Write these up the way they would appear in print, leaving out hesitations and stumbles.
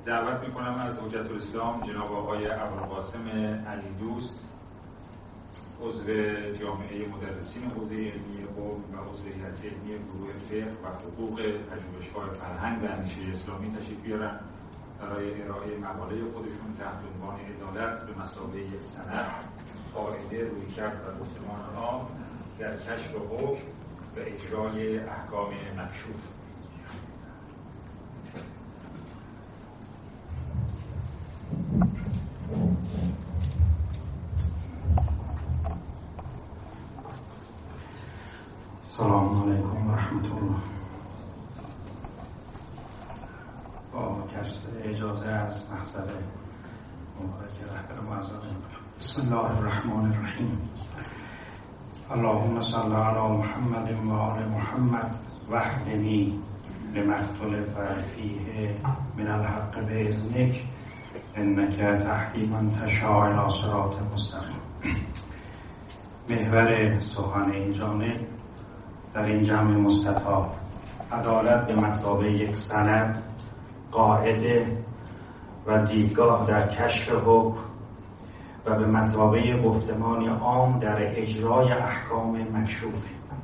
دعوت میکنم از حجت الاسلام جناب آقای ابوالقاسم علی دوست، عضو جامعه مدرسین حوزه علمی قم و عضو هیئت علمی گروه فقه و حقوق پژوهشگاه فرهنگ و اندیشه اسلامی تشریف بیارن برای ارائه مقاله خودشون تحت عنوان عدالت به مثابه یک سند، قاعده، رویکرد و گفتمان آنها در کشف حکم و اجرای احکام مکشوف. سلام علیکم و رحمت الله. با کسب اجازه از محضر مبارک رهبر معظم، بسم الله الرحمن الرحیم. اللهم صل علی محمد و آل محمد واهدنی لما اختلف فیه من الحق باذنک انک تهدی من تشاء الی صراط مستقیم. محور سخن این جامعه در این جمع مستطاب عدالت به مثابه یک سند، قاعده و دیدگاه در کشف حکم و به مثابه گفتمان عام در اجرای احکام مکشوف.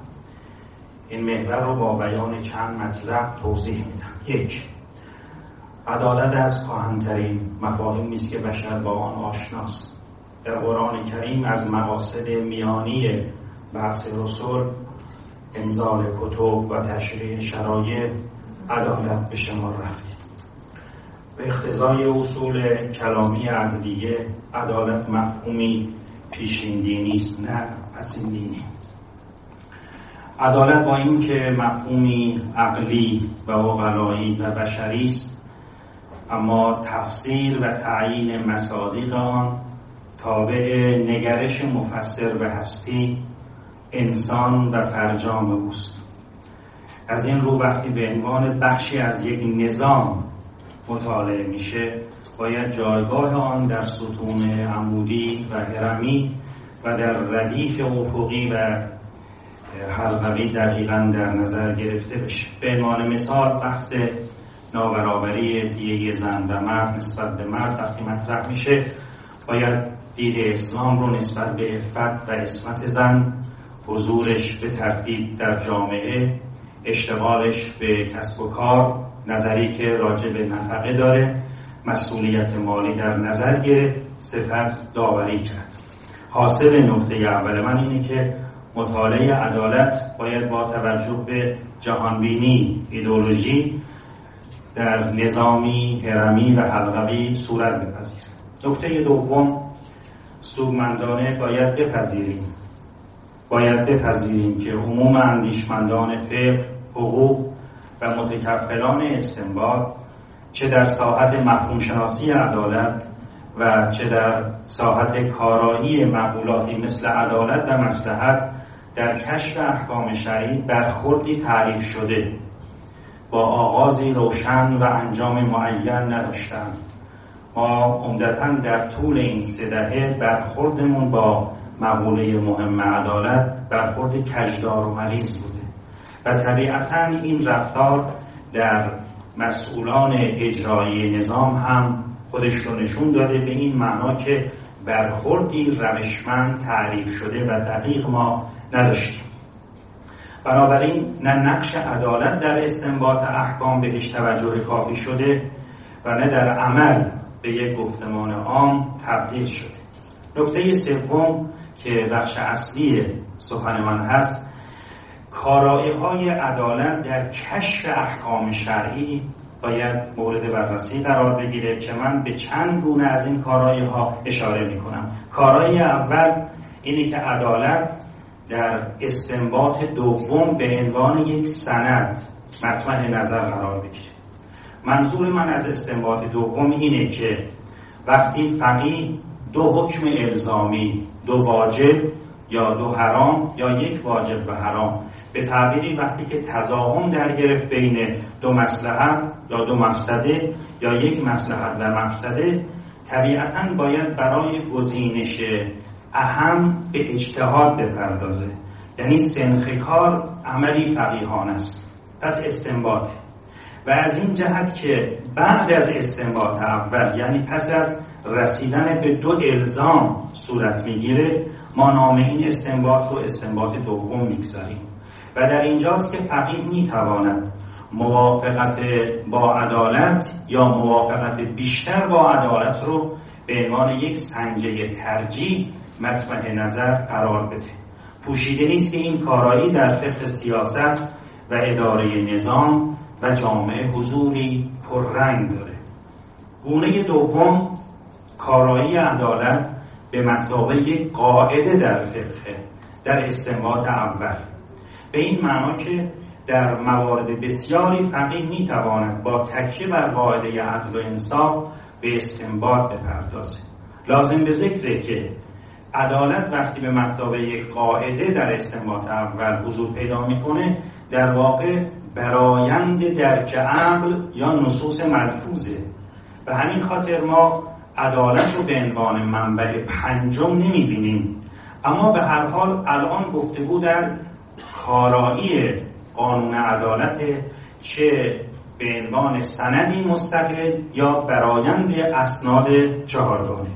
این محور رو با بیان چند مطلب توضیح میدم. 1. عدالت از کهن‌ترین مفاهیمی است که بشر با آن آشناست. در قرآن کریم از مقاصد میانی بعث رسول، انزال کتب و تشریع شرایع عدالت به شمار رفت. به اقتضای اصول کلامی عدلیه، عدالت مفهومی پیشین دینی است، نه پسین دینی. عدالت با این که مفهومی عقلی و عقلایی و بشری است، اما تفسیر و تعیین مصادیق آن تابع نگرش مفسر به هستی، انسان و فرجام اوست. از این رو وقتی به عنوان بخشی از یک نظام مطالعه میشه، باید جایگاه آن در ستون عمودی و هرمی و در ردیف افقی و حلقوی دقیقاً در نظر گرفته بشه. به عنوان مثال بحث نابرابری دیه زن و مرد نسبت به مرد وقتی مطرح میشه، باید دید اسلام رو نسبت به عفت و عصمت زن، حضورش به ترتیب در جامعه، اشتغالش به کسب و کار، نظری که راجع به نفقه داره، مسئولیت مالی در نظر گرفت، سپس داوری کرد. حاصل نکته اول من اینه که مطالعه عدالت باید با توجه به جهانبینی، ایدئولوژی در نظامی، هرمی و حلقوی صورت بپذیرد. نکته دوم، سودمندانه باید بپذیریم که عموم اندیشمندان فقه، حقوق و متکفلان استنباط چه در ساحت مفهوم شناسی عدالت و چه در ساحت کارایی مقولاتی مثل عدالت و مصلحت در کشف احکام شرعی برخوردی تعریف شده با آغازی روشن و انجام معین نداشتند. ما عمدتاً در طول این 3 دهه برخوردمون با مقوله مهم عدالت برخورد کجدار و مریض بوده و طبیعتاً این رفتار در مسئولان اجرایی نظام هم خودش رو نشون داده، به این معنا که برخوردی روشمند تعریف شده و دقیق ما نداشتیم. بنابراین نه نقش عدالت در استنباط احکام بهش توجه کافی شده و نه در عمل به یک گفتمان عام تبدیل شده. نکته سوم که بخش اصلی سخن من هست، کارایی‌های عدالت در کشف احکام شرعی باید مورد بررسی قرار بگیره که من به چند گونه از این کارایی‌ها اشاره می‌کنم. کارایی اول اینه که عدالت در استنباط دوم به عنوان یک سند مطرح نظر قرار بگیره. منظور من از استنباط دوم اینه که وقتی فقیه 2 حکم الزامی، 2 واجب یا 2 حرام یا 1 واجب و حرام، به تعبیری وقتی که تضاهم در گرفت بین 2 مصلحت یا 2 مفسده یا 1 مصلحت و مفسده، طبیعتاً باید برای گزینش اهم به اجتهاد یعنی سنخ کار عملی فقیهانه است. پس استنباط و از این جهت که بعد از استنباط اول، یعنی پس از رسیدن به 2 الزام صورت میگیره، ما نام این استنباط رو استنباط دوم میگذاریم و در اینجاست که فقیه میتواند موافقت با عدالت یا موافقت بیشتر با عدالت رو به عنوان یک سنجه ترجیح مطرح نظر قرار بده. پوشیده نیست که این کارایی در فقه سیاست و اداره نظام و جامعه حضوری پررنگ داره. گونه دوم، کارایی عدالت به مثابه یک قاعده در فقه در استنباط اول، به این معنا که در موارد بسیاری فقیه میتواند با تکیه بر قاعده عدل و انصاف به استنباط بپردازه. لازم به ذکره که عدالت وقتی به مثابه یک قاعده در استنباط اول حضور پیدا میکنه، در واقع برآیند درک عقل یا نصوص ملفوظه. به همین خاطر ما عدالت رو به عنوان منبع پنجم نمیبینیم، اما به هر حال الان گفتگو در کارایی قانون عدالت، چه به عنوان سندی مستقل یا برآیند اسناد چهارگانه.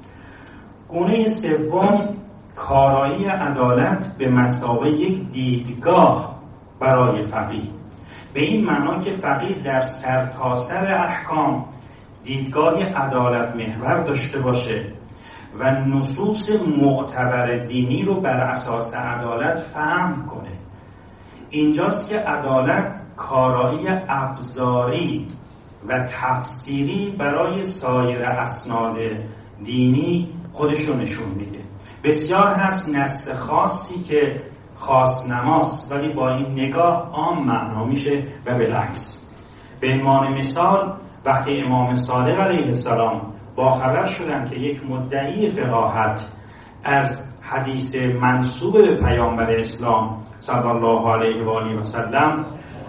گونه سوم، کارایی عدالت به مثابه یک دیدگاه برای فقیه، به این معنا که فقیه در سرتاسر احکام دیدگاه عدالت محور داشته باشه و نصوص معتبر دینی رو بر اساس عدالت فهم کنه. اینجاست که عدالت کارایی ابزاری و تفسیری برای سایر اسناد دینی خودشو نشون میده. بسیار هست نص خاصی که خاص نماست ولی با این نگاه عام معنا میشه و بالعکس. به عنوان مثال وقتی امام صادق علیه السلام با خبر شدن که یک مدعی فقاهت از حدیث منسوب به پیامبر اسلام صلی الله علیه و آله و سلم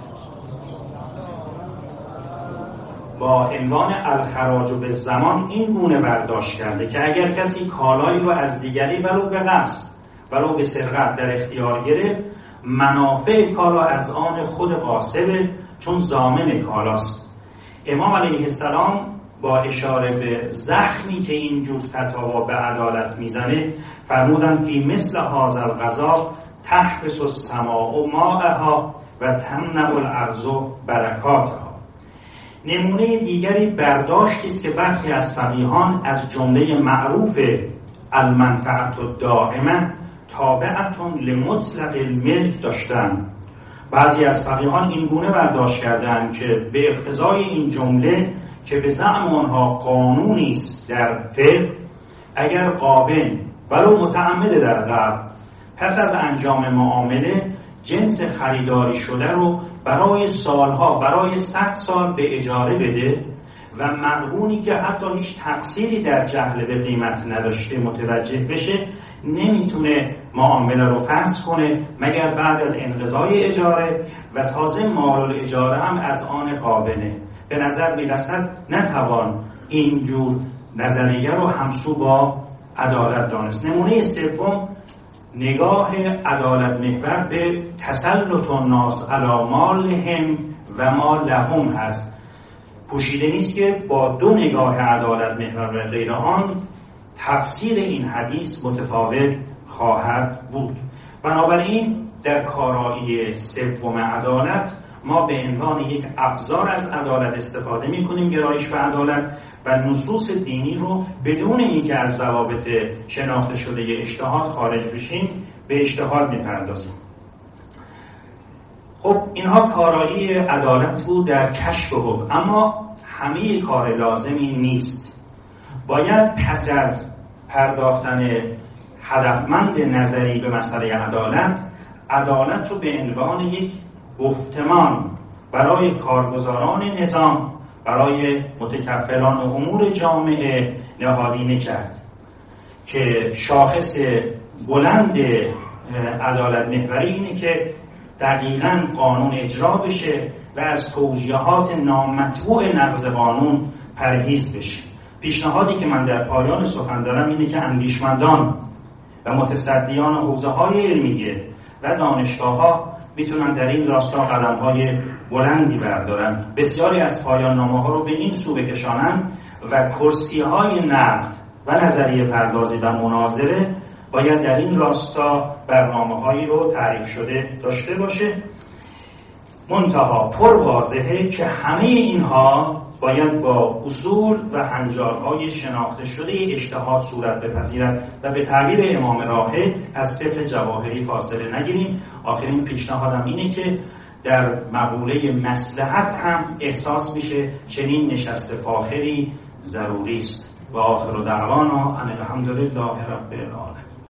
با عنوان الخراج بالزمان این گونه برداشت کرده که اگر کسی کالایی رو از دیگری ولو به قصد ولو به سرقت در اختیار گرفت، منافع کالا از آن خود قاصبه چون ضامن کالاست. امام علیه السلام با اشاره به زخمی که این جور فتاوا به عدالت میزنه فرمودن فی مثل هذا القضا تحبس السماء ماءها و تمنع الارض برکاتها. نمونه دیگری برداشتی است که برخی از فقیهان از جمله معروف المنفعت الدائمه تابعتون لمطلق الملک داشتن. بعضی از فقیهان این گونه برداشت کردند که به اقتضای این جمله که به زعم آنها قانونی است در فقه، اگر قابل ولو متعمد در قبل پس از انجام معامله جنس خریداری شده رو برای سالها، برای 100 سال به اجاره بده و مقبونی که حتی هیچ تقصیری در جهل به قیمت نداشته متوجه بشه، نمیتونه معامله رو فسخ کنه مگر بعد از انقضای اجاره و تازه مال الاجاره هم از آن قابله. به نظر میرسد نتوان اینجور نظریه رو همسو با عدالت دانست. نمونه سوم، نگاه عدالت محور به تسلط الناس علی مالهم و ما لهم هست. پوشیده نیست که با 2 نگاه عدالت محور و غیر آن تفسیر این حدیث متفاوت خواهد بود. بنابراین در کارایی سوم عدالت ما به عنوان یک ابزار از عدالت استفاده می‌کنیم، گرایش به عدالت و نصوص دینی رو بدون اینکه از ضوابط شناخته شده اجتهاد خارج بشیم به اجتهاد می‌پردازیم. خب اینها کارایی عدالت بود در کشف حکم، اما همه کار لازمی نیست. باید پس از پرداختن هدفمند نظری به مسئله عدالت رو به عنوان یک گفتمان برای کارگزاران نظام، برای متکفلان امور جامعه نهادینه کرد که شاخص بلند عدالت محوری اینه که دقیقاً قانون اجرا بشه و از توجیهات نامطبوع نقض قانون پرهیز بشه. پیشنهادی که من در پایان سخن دارم اینه که اندیشمندان و متصدیان حوزه‌های علمیه و دانشگاه‌ها میتونن در این راستا قدم‌های بلندی بردارن، بسیاری از پایان نامه‌ها رو به این سو بکشانن و کرسی‌های نقد و نظریه پردازی و مناظره باید در این راستا برنامه‌هایی رو تعریف شده داشته باشه. منتها پر واضحه که همه اینها باید با اصول و هنجارهای شناخته شده اجتهاد صورت بپذیرد و به تعبیر امام راهب از طفل جواهری فاصله نگیریم. آخرین پیشنهادم اینه که در مقوله مصلحت هم احساس میشه چنین نشست فاخری ضروری است. و آخر دعوانا ان الحمدلله رب العالمین.